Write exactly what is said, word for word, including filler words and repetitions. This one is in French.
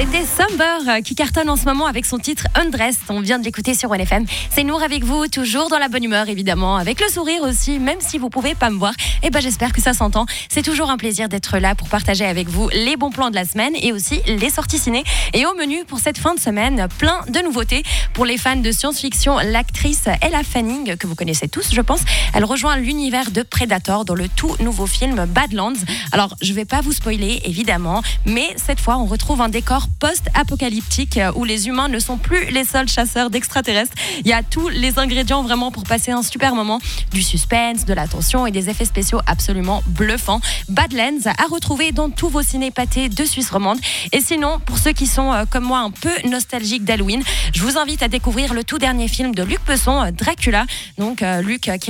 C'était Summer qui cartonne en ce moment avec son titre Undressed. On vient de l'écouter sur One F M. C'est Nour avec vous, toujours dans la bonne humeur évidemment, avec le sourire aussi, même si vous pouvez pas me voir. Et ben j'espère que ça s'entend. C'est toujours un plaisir d'être là pour partager avec vous les bons plans de la semaine et aussi les sorties ciné. Et au menu pour cette fin de semaine, plein de nouveautés. Pour les fans de science-fiction, l'actrice Ella Fanning, que vous connaissez tous je pense, elle rejoint l'univers de Predator dans le tout nouveau film Badlands. Alors je vais pas vous spoiler évidemment, mais cette fois on retrouve un décor post-apocalyptique où les humains ne sont plus les seuls chasseurs d'extraterrestres. Il y a tous les ingrédients vraiment pour passer un super moment, du suspense, de la tension et des effets spéciaux absolument bluffants. Badlands à retrouver dans tous vos ciné pâtés de Suisse romande. Et sinon, pour ceux qui sont euh, comme moi un peu nostalgiques d'Halloween, je vous invite à découvrir le tout dernier film de Luc Besson, Dracula. Donc euh, Luc qui